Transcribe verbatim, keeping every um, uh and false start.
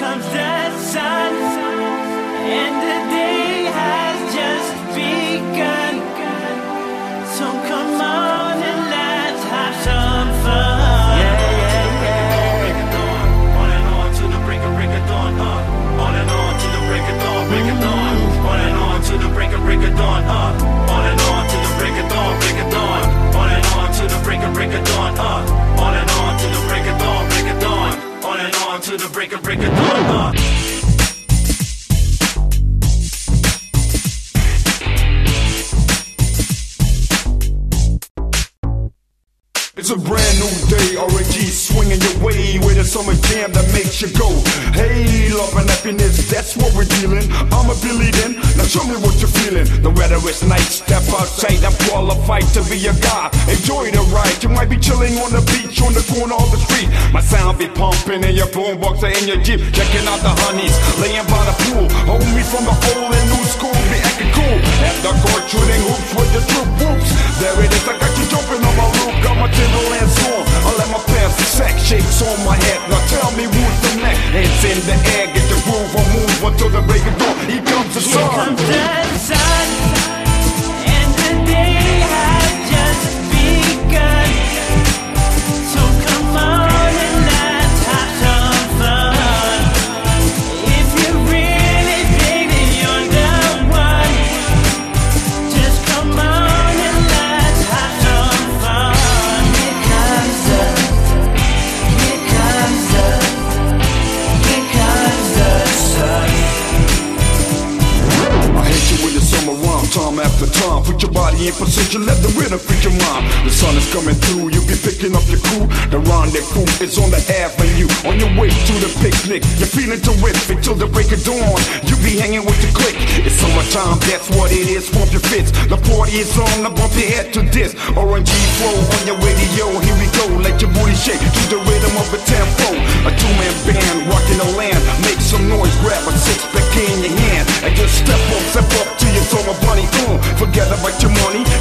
comes the sun, and the day has just begun. So come on and let's have some fun. Yeah, yeah, yeah. Break of dawn, on and on to the break of break of dawn. Uh, on and on to the break of dawn, break of dawn. On and on to the break of break of dawn. Uh, on and on to the break of dawn, break of dawn. On and on to the break of break of dawn. Uh, on and on to the break of dawn, break of dawn. On and on to the break of break of dawn. Uh. It's a brand new day, R N G swinging your way with a summer jam that makes you go, hey, love and happiness, that's what we're dealing. I'm a Billy then, now show me what you're feeling. The weather is nice, step outside, I'm qualified to be a guy. Enjoy the ride, you might be chilling on the beach, on the corner of the street. My sound be pumping in your boombox or in your Jeep, checking out the honeys, laying by the pool. Hold me from the old and new school, be acting cool. At the court shooting hoops with the troop whoops. There it is, I got you jumping on my roof, got my Timberlands on. I let my pants sack, shakes on my head. Now tell me who's the next? Hands in the air, get the groove on, move until the break of dawn. Here comes the sun. Here comes the sun, and the day has just begun. So come on and let's have some fun. If you really baby, you're the one. Just come on and let's have some fun. Here comes the, here comes the, here comes the sun. I hit you with the summer rhyme, time after time. Put your body in position, let the rhythm fit your mind. The sun is coming through, you be picking up your crew. The rendezvous is on the avenue, on your way to the picnic. You're feeling terrific till the break of dawn. You be hanging with the clique. It's summertime, that's what it is. Pump your fits, the party is on. Now bump your head to this R N G flow on your radio. Here we go, let your booty shake to the rhythm of a tempo. A two-man band rocking the land. Make some noise, grab a six-pack in your hand and just step up, step up to your summer bunny. Mm, forget about your money